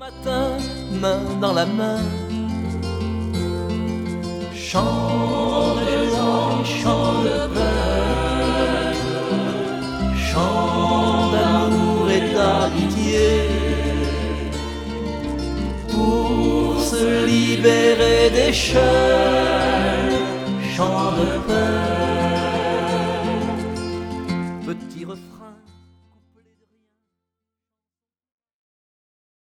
Matin, main dans la main, chant de joie, chant de peine, chant d'amour et d'amitié, pour se libérer des chaînes.